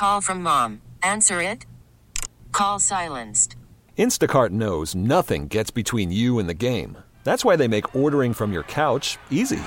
Call from mom. Answer it. Call silenced. Instacart knows nothing gets between you and the game. That's why they make ordering from your couch easy.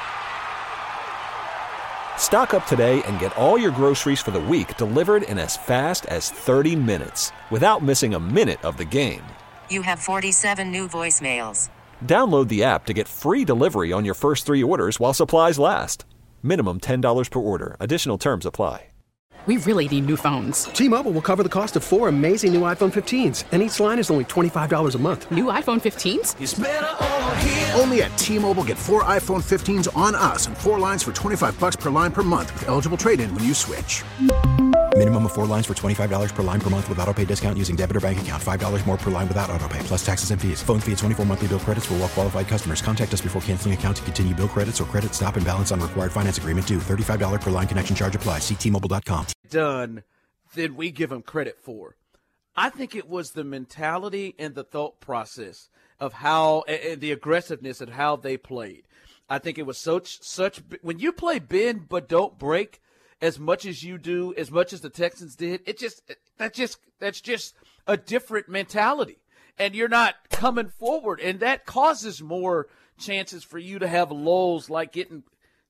Stock up today and get all your groceries for the week delivered in as fast as 30 minutes without missing a minute of the game. You have 47 new voicemails. Download the app to get free delivery on your first 3 orders while supplies last. Minimum $10 per order. Additional terms apply. We really need new phones. T-Mobile will cover the cost of 4 amazing new iPhone 15s, and each line is only $25 a month. New iPhone 15s? It's better over here. Only at T-Mobile, get 4 iPhone 15s on us and 4 lines for $25 per line per month with eligible trade-in when you switch. Minimum of 4 lines for $25 per line per month with autopay discount using debit or bank account. $5 more per line without autopay, plus taxes and fees. Phone fee at 24 monthly bill credits for well-qualified customers. Contact us before canceling account to continue bill credits or credit stop and balance on required finance agreement due. $35 per line connection charge applies. See T-Mobile.com. Done than we give them credit for. I think it was the mentality and the thought process of how, and the aggressiveness of how they played. I think it was such when you play bend but don't break as much as you do, as much as the Texans did, that's just a different mentality. And you're not coming forward, and that causes more chances for you to have lulls like getting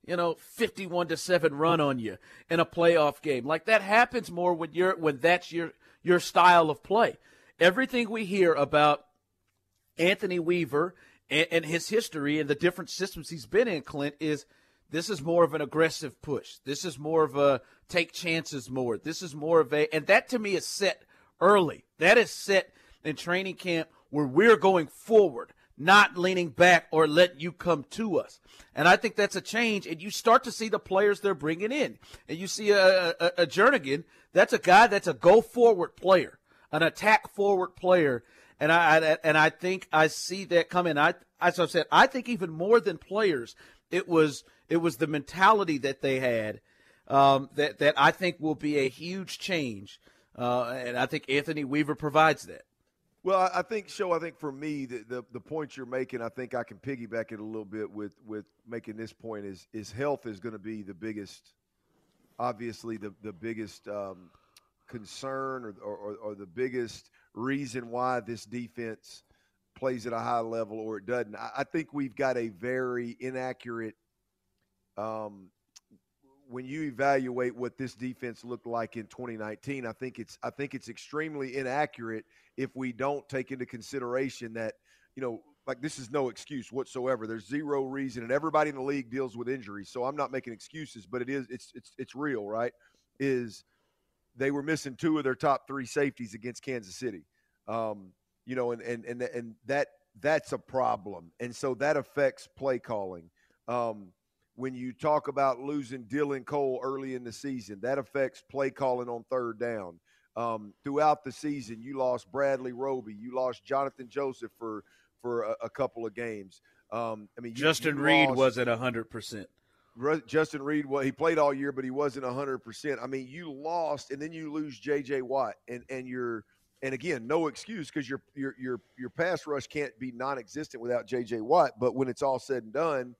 51-7 run on you in a playoff game. Like that happens more when that's your style of play. Everything we hear about Anthony Weaver and his history and the different systems he's been in, Clint, is this is more of an aggressive push. This is more of a take chances more. This is more of and that to me is set early. That is set in training camp where we're going forward, not leaning back or letting you come to us. And I think that's a change, and you start to see the players they're bringing in. And you see a Jernigan, that's a guy that's a go-forward player, an attack-forward player. And I think I see that coming. As I said, I think even more than players, it was the mentality that they had that I think will be a huge change. And I think Anthony Weaver provides that. Well, I think for me, the point you're making, I think I can piggyback it a little bit with making this point is health is going to be the biggest, obviously the biggest concern or the biggest reason why this defense plays at a high level or it doesn't. I think we've got a very inaccurate when you evaluate what this defense looked like in 2019, I think it's extremely inaccurate if we don't take into consideration that, like this is no excuse whatsoever. There's zero reason, and everybody in the league deals with injuries. So I'm not making excuses, but it's real, right? Is they were missing 2 of their top 3 safeties against Kansas City. And that's a problem. And so that affects play calling. When you talk about losing Dylan Cole early in the season, that affects play calling on third down. Throughout the season, you lost Bradley Roby. You lost Jonathan Joseph for a couple of games. Justin Reed wasn't 100%. Justin Reed, he played all year, but he wasn't 100%. I mean, you lost, and then you lose J.J. Watt, and again, no excuse because your pass rush can't be non-existent without J.J. Watt. But when it's all said and done,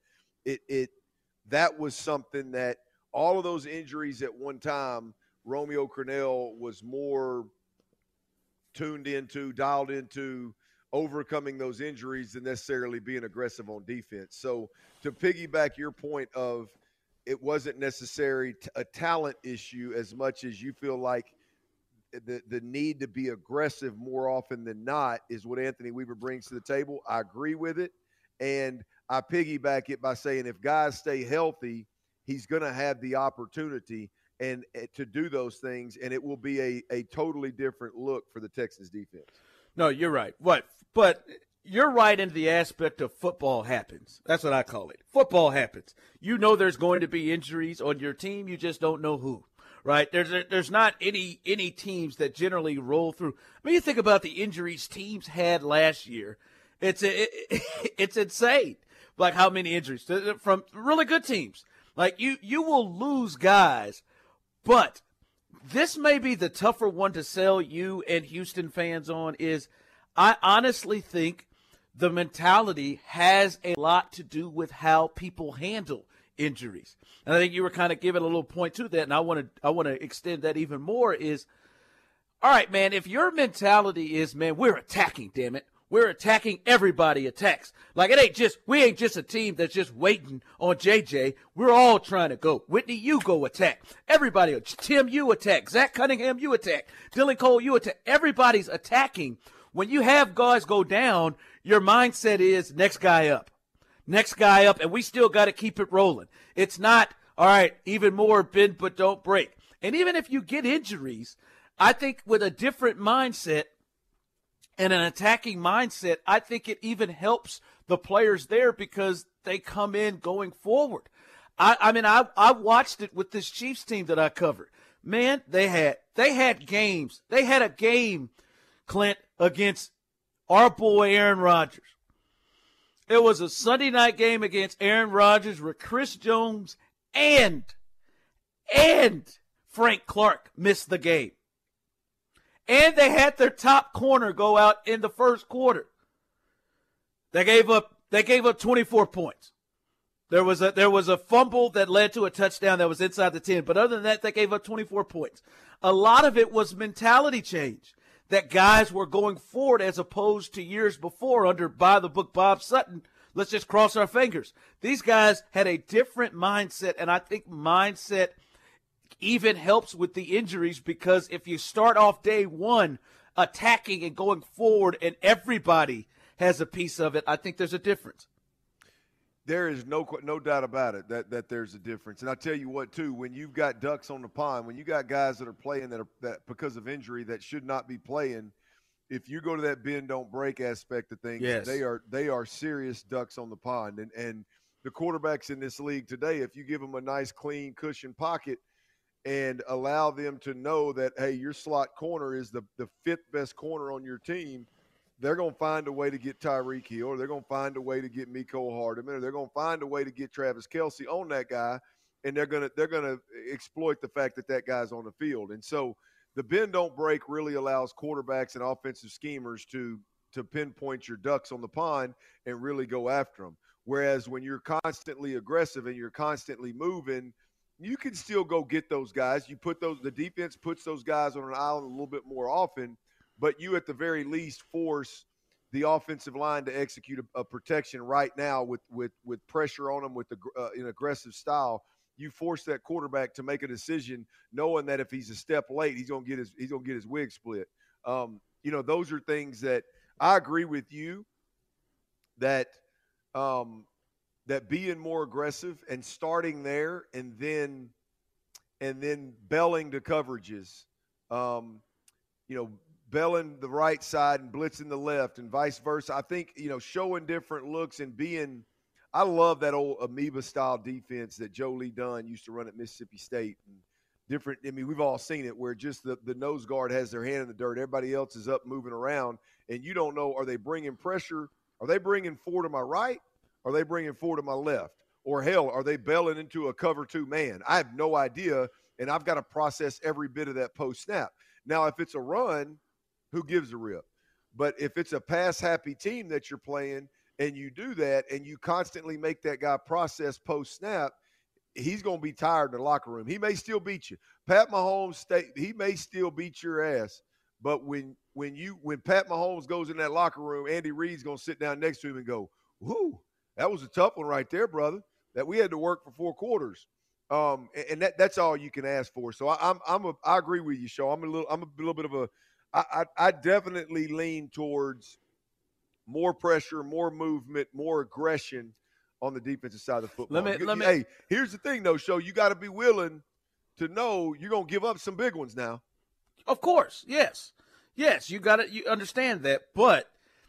that was something that all of those injuries at one time, Romeo Crennel was more tuned into, dialed into overcoming those injuries than necessarily being aggressive on defense. So to piggyback your point of it wasn't necessarily a talent issue as much as you feel like the need to be aggressive more often than not is what Anthony Weaver brings to the table. I agree with it. And I piggyback it by saying if guys stay healthy, he's going to have the opportunity and to do those things, and it will be a totally different look for the Texans defense. No, you're right. But you're right in the aspect of football happens. That's what I call it. Football happens. You know there's going to be injuries on your team. You just don't know who, right? There's not any teams that generally roll through. I mean, you think about the injuries teams had last year. It's insane, like how many injuries from really good teams. Like you will lose guys, but this may be the tougher one to sell you and Houston fans on is I honestly think the mentality has a lot to do with how people handle injuries. And I think you were kind of giving a little point to that, and I want to extend that even more is, all right, man, if your mentality is, man, we're attacking, damn it. We're attacking, everybody attacks. Like we ain't just a team that's just waiting on JJ. We're all trying to go. Whitney, you go attack. Everybody, Tim, you attack. Zach Cunningham, you attack. Dylan Cole, you attack. Everybody's attacking. When you have guys go down, your mindset is next guy up. Next guy up, and we still got to keep it rolling. It's not, all right, even more bend but don't break. And even if you get injuries, I think with a different mindset, and an attacking mindset, I think it even helps the players there because they come in going forward. I watched it with this Chiefs team that I covered. Man, they had games. They had a game, Clint, against our boy Aaron Rodgers. It was a Sunday night game against Aaron Rodgers where Chris Jones and Frank Clark missed the game. And they had their top corner go out in the first quarter. They gave up 24 points. There was a fumble that led to a touchdown that was inside the 10, but other than that, they gave up 24 points. A lot of it was mentality change, that guys were going forward as opposed to years before under by the book Bob Sutton. Let's just cross our fingers. These guys had a different mindset, and I think mindset even helps with the injuries because if you start off day one attacking and going forward and everybody has a piece of it, I think there's a difference. There is no doubt about it that there's a difference. And I tell you what, too, when you've got ducks on the pond, when you got guys that are playing that because of injury that should not be playing, if you go to that bend don't break aspect of things, yes, they are serious ducks on the pond. And the quarterbacks in this league today, if you give them a nice clean cushion pocket and allow them to know that, hey, your slot corner is the fifth best corner on your team, they're going to find a way to get Tyreek Hill, or they're going to find a way to get Mecole Hardman, or they're going to find a way to get Travis Kelce on that guy, and they're going to exploit the fact that that guy's on the field. And so the bend don't break really allows quarterbacks and offensive schemers to pinpoint your ducks on the pond and really go after them. Whereas when you're constantly aggressive and you're constantly moving, you can still go get those guys. The defense puts those guys on an island a little bit more often, but you at the very least force the offensive line to execute a protection right now with pressure on them with an aggressive style. You force that quarterback to make a decision, knowing that if he's a step late, he's gonna get his wig split. Those are things that I agree with you that being more aggressive and starting there and then belling to coverages, belling the right side and blitzing the left and vice versa. I think, showing different looks and being – I love that old amoeba-style defense that Joe Lee Dunn used to run at Mississippi State. And different – I mean, we've all seen it where just the nose guard has their hand in the dirt. Everybody else is up moving around, and you don't know, are they bringing pressure? Are they bringing four to my right? Are they bringing four to my left? Or, hell, are they belling into a cover two man? I have no idea, and I've got to process every bit of that post-snap. Now, if it's a run – who gives a rip? But if it's a pass-happy team that you're playing and you do that and you constantly make that guy process post-snap, he's going to be tired in the locker room. He may still beat you. Pat Mahomes, he may still beat your ass, but when Pat Mahomes goes in that locker room, Andy Reid's going to sit down next to him and go, whoo, that was a tough one right there, brother, that we had to work for 4 quarters. And that's all you can ask for. So I agree with you, Shaw. I'm a little bit of a I definitely lean towards more pressure, more movement, more aggression on the defensive side of the football. Hey, here's the thing, though, Sho. You got to be willing to know you're going to give up some big ones now. Of course, yes. Yes, you understand that. But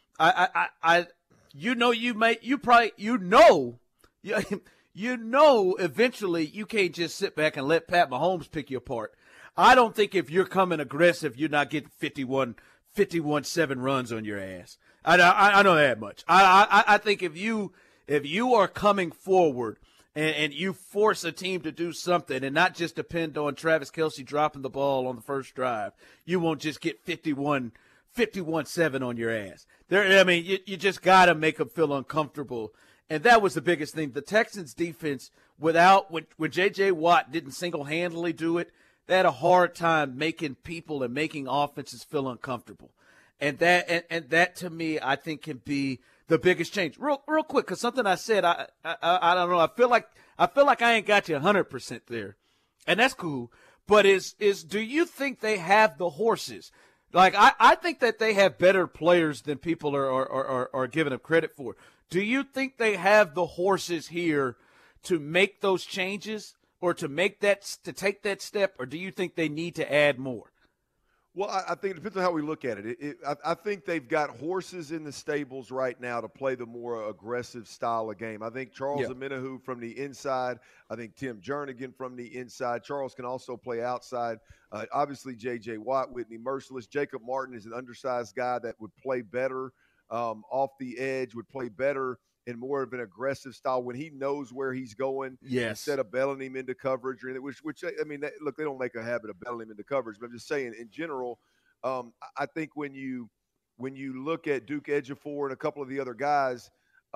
eventually you can't just sit back and let Pat Mahomes pick you apart. I don't think if you're coming aggressive, you're not getting 51-7 runs on your ass. I know that much. I think if you are coming forward and you force a team to do something and not just depend on Travis Kelce dropping the ball on the first drive, you won't just get 51-7 on your ass. You just got to make them feel uncomfortable. And that was the biggest thing. The Texans' defense when J.J. Watt didn't single-handedly do it, they had a hard time making people and making offenses feel uncomfortable. And that to me, I think, can be the biggest change. Real quick, because something I said, I don't know. I feel like I ain't got you 100% there, and that's cool. But do you think they have the horses? Like I think that they have better players than people are giving them credit for. Do you think they have the horses here to make those changes, or to take that step, or do you think they need to add more? Well, I think it depends on how we look at it. I think they've got horses in the stables right now to play the more aggressive style of game. I think Charles Omenihu from the inside. I think Tim Jernigan from the inside. Charles can also play outside. Obviously, J.J. Watt, Whitney Merciless. Jacob Martin is an undersized guy that would play better off the edge, would play better in more of an aggressive style when he knows where he's going. Yes. Instead of belling him into coverage, which I mean, look, they don't make a habit of belling him into coverage, but I'm just saying in general, I think when you look at Duke Ejiofor and a couple of the other guys,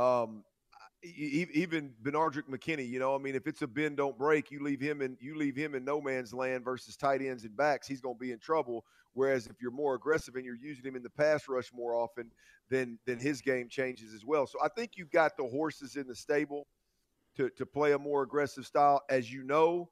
even Benardrick McKinney, I mean, if it's a bend don't break, you leave him in no man's land versus tight ends and backs, he's going to be in trouble. Whereas if you're more aggressive and you're using him in the pass rush more often, then his game changes as well. So I think you've got the horses in the stable to play a more aggressive style. As you know,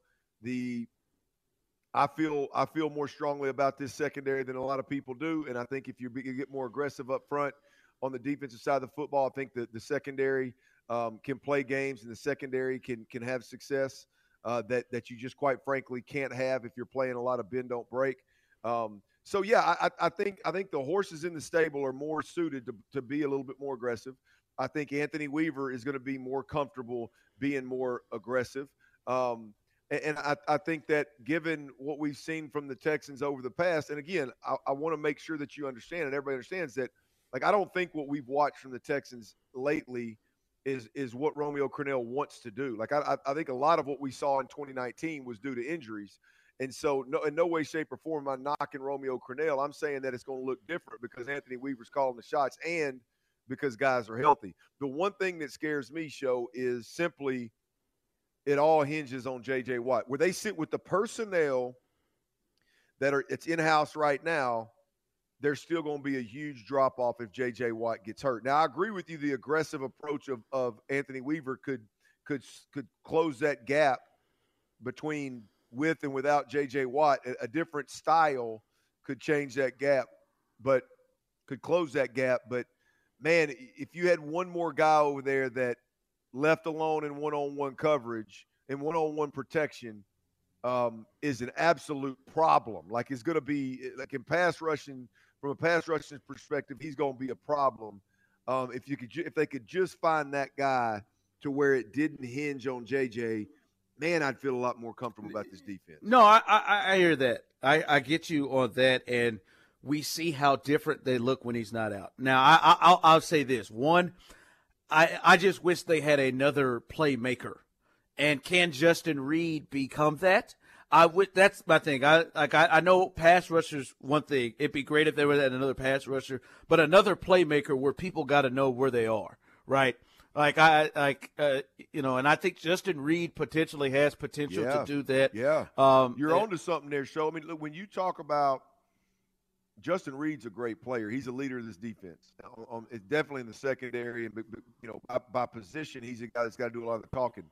I feel more strongly about this secondary than a lot of people do, and I think if you get more aggressive up front on the defensive side of the football, I think that the secondary can play games, and the secondary can have success that you just quite frankly can't have if you're playing a lot of bend don't break. So yeah, I think the horses in the stable are more suited to be a little bit more aggressive. I think Anthony Weaver is going to be more comfortable being more aggressive. And I think that given what we've seen from the Texans over the past, and again, I want to make sure that you understand and everybody understands that, like, I don't think what we've watched from the Texans lately is what Romeo Crennel wants to do. Like, I think a lot of what we saw in 2019 was due to injuries. And so in no way, shape, or form am I knocking Romeo Crennel. I'm saying that it's going to look different because Anthony Weaver's calling the shots and because guys are healthy. The one thing that scares me, Sho, is simply it all hinges on J.J. Watt. Where they sit with the personnel it's in-house right now, there's still going to be a huge drop-off if J.J. Watt gets hurt. Now, I agree with you. The aggressive approach of Anthony Weaver could close that gap between with and without J.J. Watt. A different style could change that gap, but could close that gap. But, man, if you had one more guy over there that left alone in one-on-one coverage and one-on-one protection is an absolute problem. Like, it's going to be – like in pass rushing, from a pass rushing perspective, he's going to be a problem. If they could just find that guy to where it didn't hinge on JJ, man, I'd feel a lot more comfortable about this defense. No, I hear that. I get you on that, and we see how different they look when he's not out. Now, I'll say this. One, I just wish they had another playmaker. And can Justin Reed become that? That's my thing. I know pass rushers one thing. It'd be great if there was another pass rusher, but another playmaker where people got to know where they are, right? And I think Justin Reed potentially has potential to do that. Yeah. You're onto something there, Sho. I mean, look, when you talk about Justin Reed's a great player. He's a leader of this defense. It's definitely in the secondary, and by position, he's a guy that's got to do a lot of the talking.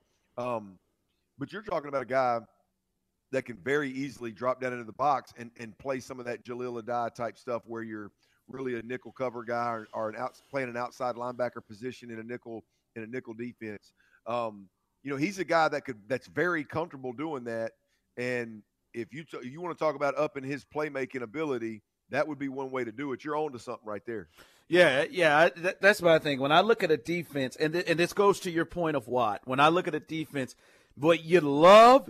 But you're talking about a guy that can very easily drop down into the box and play some of that Jalil Adai type stuff where you're really a nickel cover guy or playing an outside linebacker position in a nickel defense. He's a guy that's very comfortable doing that. And if you want to talk about upping his playmaking ability, that would be one way to do it. You're on to something right there. Yeah, that's my thing. When I look at a defense, and this goes to your point of Watt. When I look at a defense, boy, you'd love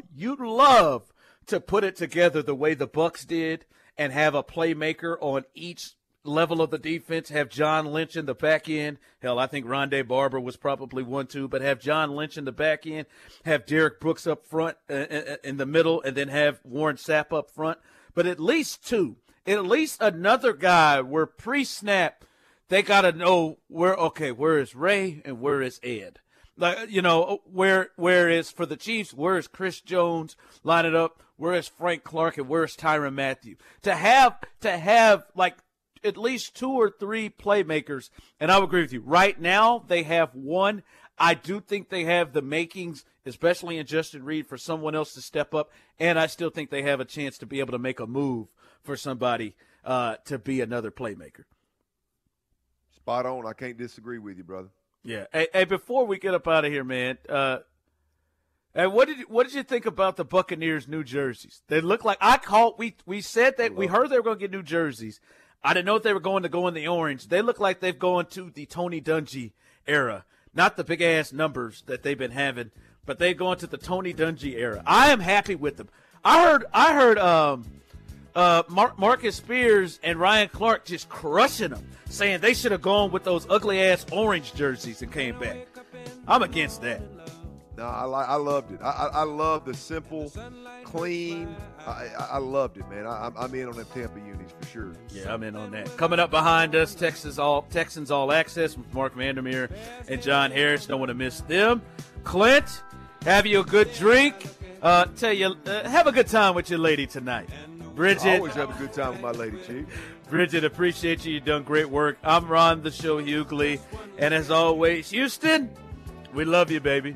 to put it together the way the Bucs did and have a playmaker on each level of the defense, have John Lynch in the back end. Hell, I think Rondé Barber was probably one too, but have John Lynch in the back end, have Derek Brooks up front in the middle, and then have Warren Sapp up front. But at least two. At least another guy where pre-snap they got to know where is Ray and where is Ed. Like, you know, whereas for the Chiefs, where is Chris Jones lining up? Where is Frank Clark and where is Tyrann Mathieu? To have like at least 2 or 3 playmakers, and I would agree with you. Right now, they have one. I do think they have the makings, especially in Justin Reed, for someone else to step up, and I still think they have a chance to be able to make a move for somebody to be another playmaker. Spot on. I can't disagree with you, brother. Yeah. Hey, before we get up out of here, man, hey, what did you think about the Buccaneers' new jerseys? They look like we said that we heard they were going to get new jerseys. I didn't know if they were going to go in the orange. They look like they've gone to the Tony Dungy era, not the big ass numbers that they've been having, but they've gone to the Tony Dungy era. I am happy with them. I heard Marcus Spears and Ryan Clark just crushing them, saying they should have gone with those ugly ass orange jerseys and came back. I'm against that. No, I loved it. I love the simple, clean. I loved it, man. I'm in on them Tampa unis for sure. Yeah, I'm in on that. Coming up behind us, Texans All Access with Mark Vandermeer and John Harris. Don't want to miss them. Clint, have you a good drink. Tell you, have a good time with your lady tonight. Bridget, I always have a good time with my lady, Chief. Bridget, appreciate you. You've done great work. I'm Ron the Show Hughley. And as always, Houston, we love you, baby.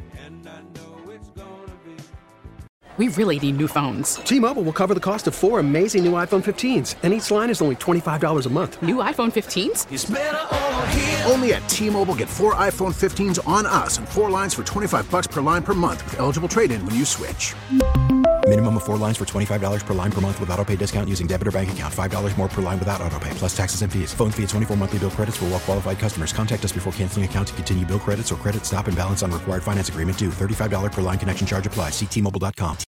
We really need new phones. T-Mobile will cover the cost of 4 amazing new iPhone 15s, and each line is only $25 a month. New iPhone 15s? It's better over here. Only at T-Mobile, get 4 iPhone 15s on us and 4 lines for $25 per line per month with eligible trade-in when you switch. Minimum of 4 lines for $25 per line per month with autopay discount using debit or bank account. $5 more per line without autopay, plus taxes and fees. Phone fee at 24 monthly bill credits for well-qualified customers. Contact us before canceling account to continue bill credits or credit stop and balance on required finance agreement due. $35 per line connection charge applies. See T-Mobile.com.